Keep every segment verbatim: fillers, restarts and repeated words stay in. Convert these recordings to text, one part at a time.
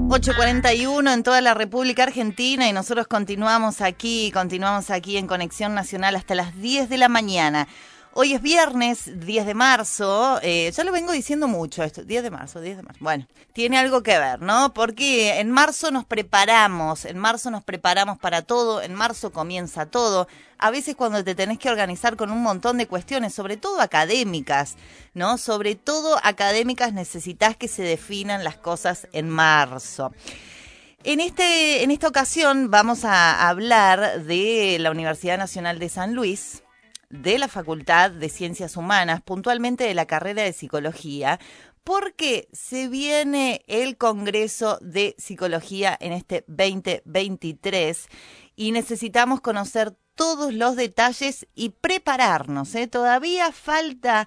ocho cuarenta y uno en toda la República Argentina y nosotros continuamos aquí, continuamos aquí en Conexión Nacional hasta las diez de la mañana. Hoy es viernes, diez de marzo, eh, ya lo vengo diciendo mucho esto, diez de marzo, diez de marzo. Bueno, tiene algo que ver, ¿no? Porque en marzo nos preparamos, en marzo nos preparamos para todo, en marzo comienza todo. A veces cuando te tenés que organizar con un montón de cuestiones, sobre todo académicas, ¿no? Sobre todo académicas necesitas que se definan las cosas en marzo. En, este, en esta ocasión vamos a hablar de la Universidad Nacional de San Luis, de la Facultad de Ciencias Humanas, puntualmente de la carrera de Psicología, porque se viene el Congreso de Psicología en este veinte veintitrés y necesitamos conocer todos los detalles y prepararnos, ¿eh? Todavía falta,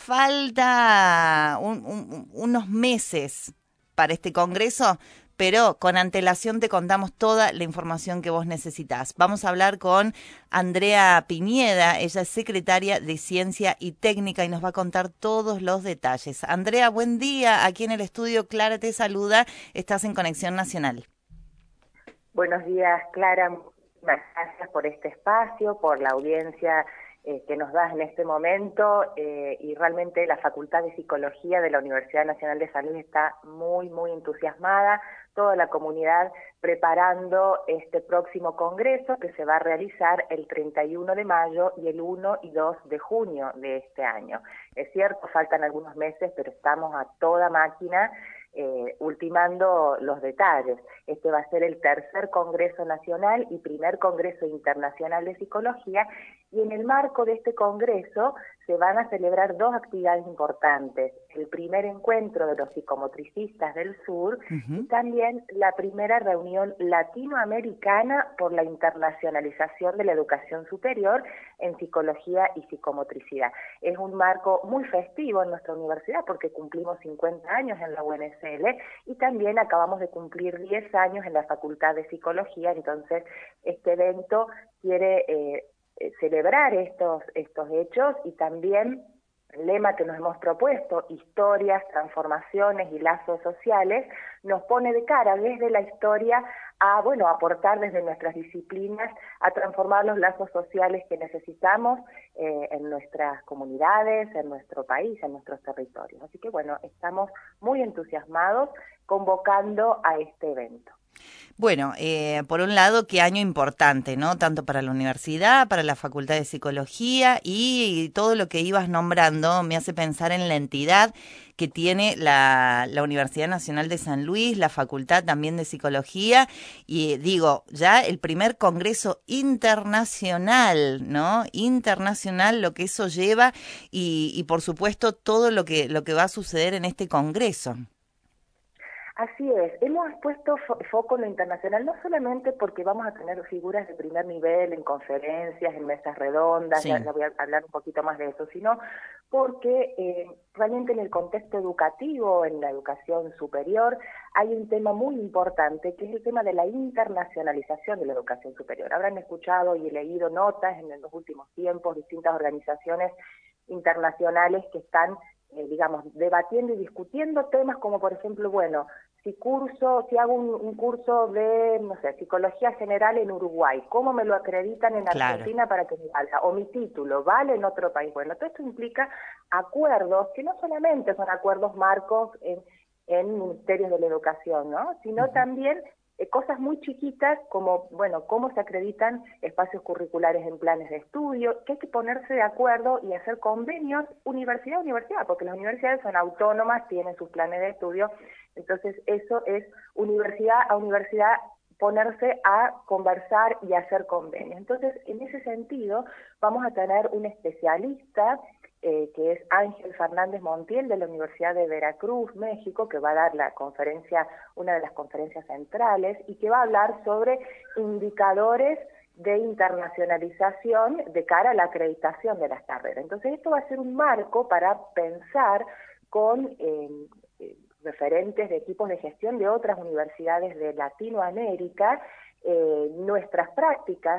falta un, un, unos meses para este Congreso, pero con antelación te contamos toda la información que vos necesitas. Vamos a hablar con Andrea Piñeda, ella es secretaria de Ciencia y Técnica y nos va a contar todos los detalles. Andrea, buen día, aquí en el estudio Clara te saluda, estás en Conexión Nacional. Buenos días, Clara, muchas gracias por este espacio, por la audiencia eh, que nos das en este momento eh, y realmente la Facultad de Psicología de la Universidad Nacional de San Luis está muy, muy entusiasmada, toda la comunidad preparando este próximo congreso que se va a realizar el treinta y uno de mayo y el uno y dos de junio de este año. Es cierto, faltan algunos meses, pero estamos a toda máquina Eh, ultimando los detalles. Este va a ser el tercer Congreso Nacional y primer Congreso Internacional de Psicología, y en el marco de este Congreso se van a celebrar dos actividades importantes. El primer encuentro de los psicomotricistas del sur uh-huh. y también la primera reunión latinoamericana por la internacionalización de la educación superior en psicología y psicomotricidad. Es un marco muy festivo en nuestra universidad porque cumplimos cincuenta años en la U N S L y también acabamos de cumplir diez años en la Facultad de Psicología, entonces este evento quiere eh, celebrar estos, estos hechos y también el lema que nos hemos propuesto, historias, transformaciones y lazos sociales, nos pone de cara desde la historia a, bueno, aportar desde nuestras disciplinas a transformar los lazos sociales que necesitamos eh, en nuestras comunidades, en nuestro país, en nuestros territorios. Así que, bueno, estamos muy entusiasmados convocando a este evento. Bueno, eh, por un lado, qué año importante, ¿no? Tanto para la universidad, para la Facultad de Psicología y, y todo lo que ibas nombrando me hace pensar en la entidad que tiene la, la Universidad Nacional de San Luis, la Facultad también de Psicología y digo, ya el primer Congreso Internacional, ¿no? Internacional, lo que eso lleva y, y por supuesto todo lo que, lo que va a suceder en este Congreso. Así es, hemos puesto fo foco en lo internacional, no solamente porque vamos a tener figuras de primer nivel en conferencias, en mesas redondas, sí. ya, ya voy a hablar un poquito más de eso, sino porque eh, realmente en el contexto educativo, en la educación superior, hay un tema muy importante que es el tema de la internacionalización de la educación superior. Habrán escuchado y leído notas en los últimos tiempos, distintas organizaciones internacionales que están Eh, digamos, debatiendo y discutiendo temas como, por ejemplo, bueno, si curso, si hago un, un curso de, no sé, psicología general en Uruguay, ¿cómo me lo acreditan en Argentina claro. para que me valga? O mi título, ¿vale en otro país? Bueno, todo esto implica acuerdos que no solamente son acuerdos marcos en, en ministerios de la educación, ¿no? Sino uh-huh. también eh, cosas muy chiquitas como, bueno, cómo se acreditan espacios curriculares en planes de estudio, que hay que ponerse de acuerdo y hacer convenios universidad a universidad, porque las universidades son autónomas, tienen sus planes de estudio, entonces eso es universidad a universidad ponerse a conversar y hacer convenios. Entonces, en ese sentido, vamos a tener un especialista Eh, que es Ángel Fernández Montiel de la Universidad de Veracruz, México, que va a dar la conferencia, una de las conferencias centrales, y que va a hablar sobre indicadores de internacionalización de cara a la acreditación de las carreras. Entonces esto va a ser un marco para pensar con eh, eh, referentes de equipos de gestión de otras universidades de Latinoamérica, eh, nuestras prácticas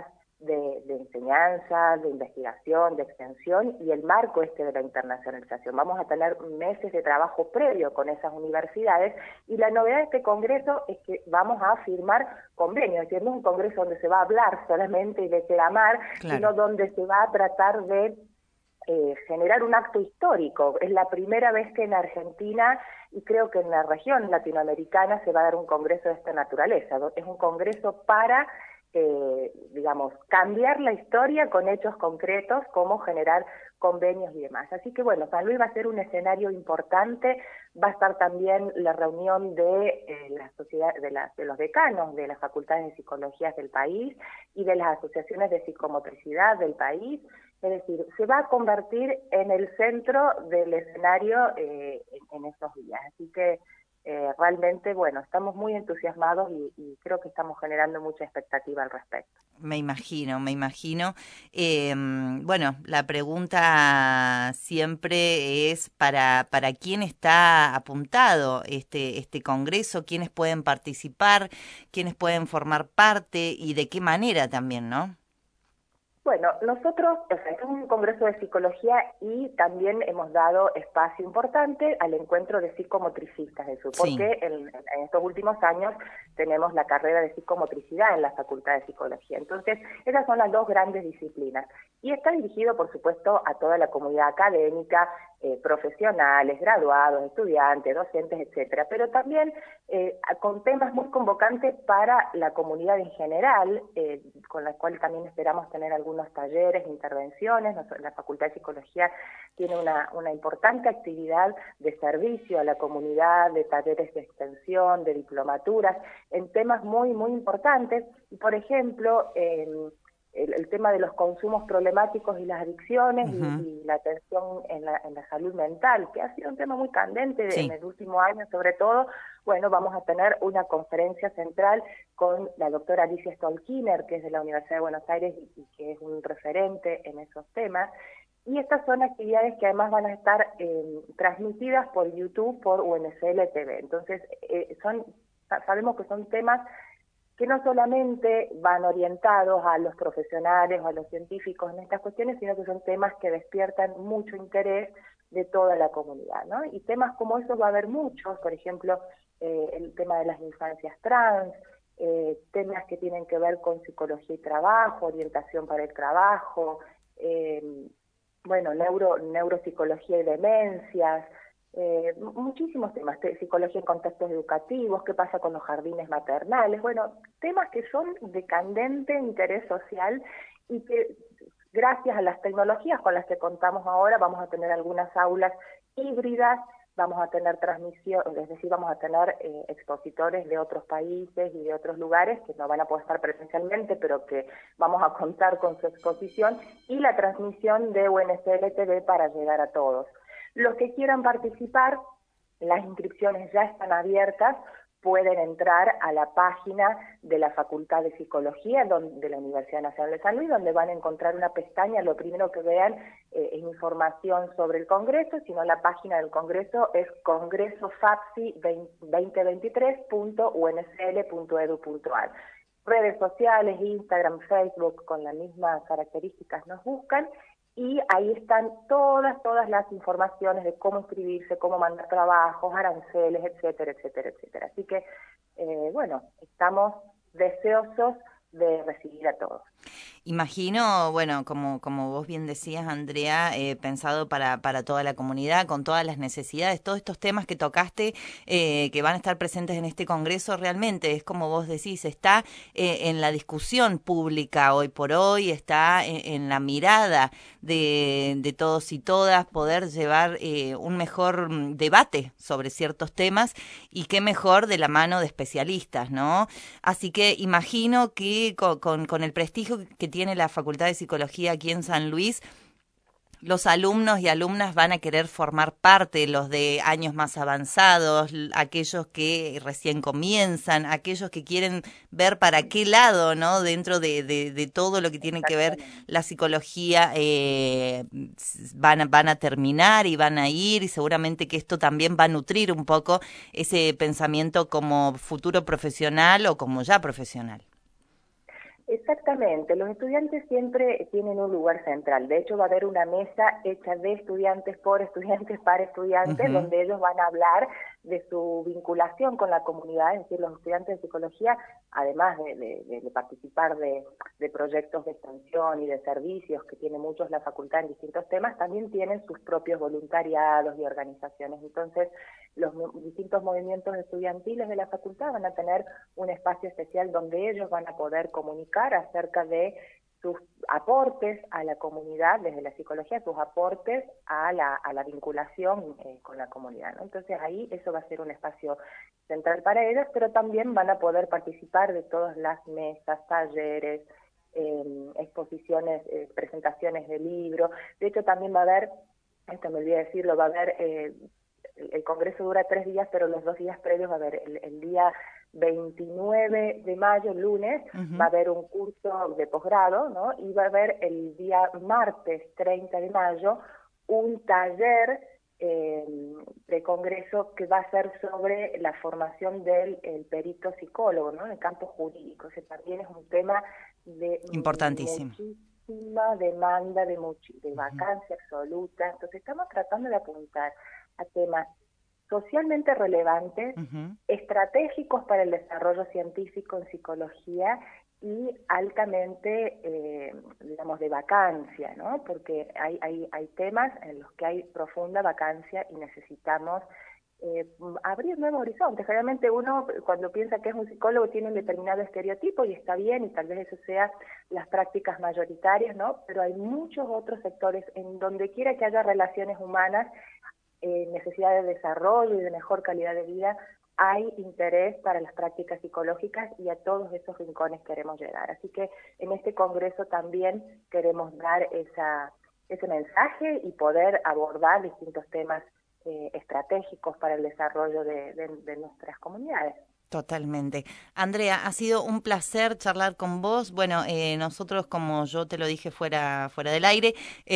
de, de enseñanza, de investigación, de extensión y el marco este de la internacionalización. Vamos a tener meses de trabajo previo con esas universidades y la novedad de este congreso es que vamos a firmar convenios, es decir, no es un congreso donde se va a hablar solamente y declamar, claro, sino donde se va a tratar de eh, generar un acto histórico. Es la primera vez que en Argentina y creo que en la región latinoamericana se va a dar un congreso de esta naturaleza. Es un congreso para Eh, digamos, cambiar la historia con hechos concretos, como generar convenios y demás. Así que bueno, San Luis va a ser un escenario importante, va a estar también la reunión de eh, la sociedad, de, la, de los decanos de las facultades de psicología del país y de las asociaciones de psicomotricidad del país, es decir, se va a convertir en el centro del escenario eh, en, en esos días. Así que Eh, realmente, bueno, estamos muy entusiasmados y, y creo que estamos generando mucha expectativa al respecto. Me imagino, me imagino. Eh, bueno, la pregunta siempre es para, para quién está apuntado este, este congreso, quiénes pueden participar, quiénes pueden formar parte y de qué manera también, ¿no? Bueno, nosotros, o sea, es un congreso de psicología y también hemos dado espacio importante al encuentro de psicomotricistas de sur, porque sí. en, en estos últimos años tenemos la carrera de psicomotricidad en la Facultad de Psicología. Entonces, esas son las dos grandes disciplinas. Y está dirigido, por supuesto, a toda la comunidad académica, eh, profesionales, graduados, estudiantes, docentes, etcétera, pero también eh, con temas muy convocantes para la comunidad en general, eh, con la cual también esperamos tener algunos talleres, intervenciones. La Facultad de Psicología tiene una, una importante actividad de servicio a la comunidad, de talleres de extensión, de diplomaturas, en temas muy, muy importantes. Y, por ejemplo, eh, el, el tema de los consumos problemáticos y las adicciones, uh-huh. y, y la atención en la, en la salud mental, que ha sido un tema muy candente sí. en el último año, sobre todo. Bueno, vamos a tener una conferencia central con la doctora Alicia Stolkiner, que es de la Universidad de Buenos Aires y, y que es un referente en esos temas. Y estas son actividades que además van a estar eh, transmitidas por YouTube, por U N C L T V. Entonces, eh, son sabemos que son temas que no solamente van orientados a los profesionales o a los científicos en estas cuestiones, sino que son temas que despiertan mucho interés de toda la comunidad, ¿no? Y temas como esos va a haber muchos, por ejemplo, eh, el tema de las infancias trans, eh, temas que tienen que ver con psicología y trabajo, orientación para el trabajo, eh, bueno, neuro, neuropsicología y demencias, Eh, muchísimos temas, psicología en contextos educativos, qué pasa con los jardines maternales, bueno, temas que son de candente interés social y que gracias a las tecnologías con las que contamos ahora vamos a tener algunas aulas híbridas, vamos a tener transmisión, es decir, vamos a tener eh, expositores de otros países y de otros lugares que no van a poder estar presencialmente, pero que vamos a contar con su exposición, y la transmisión de U N C L T V para llegar a todos. Los que quieran participar, las inscripciones ya están abiertas, pueden entrar a la página de la Facultad de Psicología donde, de la Universidad Nacional de San Luis, donde van a encontrar una pestaña. Lo primero que vean eh, es información sobre el Congreso, sino la página del Congreso es congreso fapsi veinte veintitrés punto u n c l punto e d u punto a r. Redes sociales, Instagram, Facebook, con las mismas características nos buscan, y ahí están todas, todas las informaciones de cómo inscribirse, cómo mandar trabajos, aranceles, etcétera, etcétera, etcétera. Así que, eh, bueno, estamos deseosos de recibir a todos. Imagino, bueno, como, como vos bien decías, Andrea, eh, pensado para, para toda la comunidad, con todas las necesidades, todos estos temas que tocaste, eh, que van a estar presentes en este congreso, realmente es como vos decís, está eh, en la discusión pública hoy por hoy, está en, en la mirada de, de todos y todas, poder llevar eh, un mejor debate sobre ciertos temas, y qué mejor de la mano de especialistas, ¿no? Así que imagino que con, con, con el prestigio que tiene la Facultad de Psicología aquí en San Luis, los alumnos y alumnas van a querer formar parte, los de años más avanzados, aquellos que recién comienzan, aquellos que quieren ver para qué lado, ¿no? Dentro de, de, de todo lo que tiene que ver la psicología, eh, van, a, van a terminar y van a ir, y seguramente que esto también va a nutrir un poco ese pensamiento como futuro profesional o como ya profesional. Exactamente, los estudiantes siempre tienen un lugar central. De hecho, va a haber una mesa hecha de estudiantes por estudiantes para estudiantes, uh-huh. donde ellos van a hablar de su vinculación con la comunidad, es decir, los estudiantes de psicología, además de, de, de participar de, de proyectos de extensión y de servicios que tiene muchos la facultad en distintos temas, también tienen sus propios voluntariados y organizaciones. Entonces, los distintos movimientos estudiantiles de la facultad van a tener un espacio especial donde ellos van a poder comunicar acerca de sus aportes a la comunidad, desde la psicología, sus aportes a la, a la vinculación eh, con la comunidad, ¿no? Entonces ahí eso va a ser un espacio central para ellos, pero también van a poder participar de todas las mesas, talleres, eh, exposiciones, eh, presentaciones de libros. De hecho también va a haber, esto me olvidé decirlo, va a haber... Eh, el congreso dura tres días, pero los dos días previos va a haber el, el día veintinueve de mayo, lunes, uh-huh. va a haber un curso de posgrado, ¿no? Y va a haber el día martes treinta de mayo un taller eh, de congreso que va a ser sobre la formación del el perito psicólogo, ¿no? En el campo jurídico. Ese también es un tema de importantísimo. Muchísima demanda, de, much- de vacancia uh-huh. absoluta. Entonces estamos tratando de apuntar a temas socialmente relevantes, uh-huh. estratégicos para el desarrollo científico en psicología y altamente, eh, digamos, de vacancia, ¿no? Porque hay, hay, hay temas en los que hay profunda vacancia y necesitamos eh, abrir nuevos horizontes. Realmente uno, cuando piensa que es un psicólogo, tiene un determinado estereotipo y está bien, y tal vez eso sea las prácticas mayoritarias, ¿no? Pero hay muchos otros sectores en donde quiera que haya relaciones humanas, Eh, necesidad de desarrollo y de mejor calidad de vida, hay interés para las prácticas psicológicas y a todos esos rincones queremos llegar. Así que en este congreso también queremos dar esa, ese mensaje y poder abordar distintos temas eh, estratégicos para el desarrollo de, de, de nuestras comunidades. Totalmente. Andrea, ha sido un placer charlar con vos. Bueno, eh, nosotros, como yo te lo dije fuera, fuera del aire,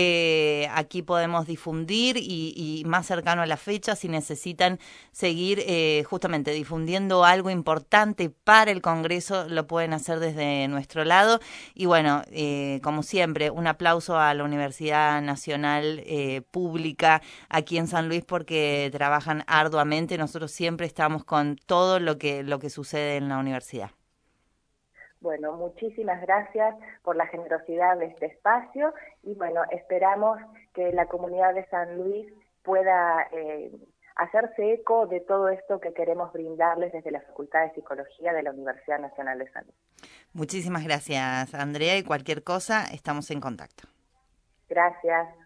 eh, aquí podemos difundir y, y más cercano a la fecha, si necesitan seguir eh, justamente difundiendo algo importante para el Congreso, lo pueden hacer desde nuestro lado. Y bueno, eh, como siempre, un aplauso a la Universidad Nacional eh, Pública aquí en San Luis porque trabajan arduamente. Nosotros siempre estamos con todo lo que lo que sucede en la universidad. Bueno, muchísimas gracias por la generosidad de este espacio y bueno, esperamos que la comunidad de San Luis pueda eh, hacerse eco de todo esto que queremos brindarles desde la Facultad de Psicología de la Universidad Nacional de San Luis. Muchísimas gracias, Andrea, y cualquier cosa estamos en contacto. Gracias.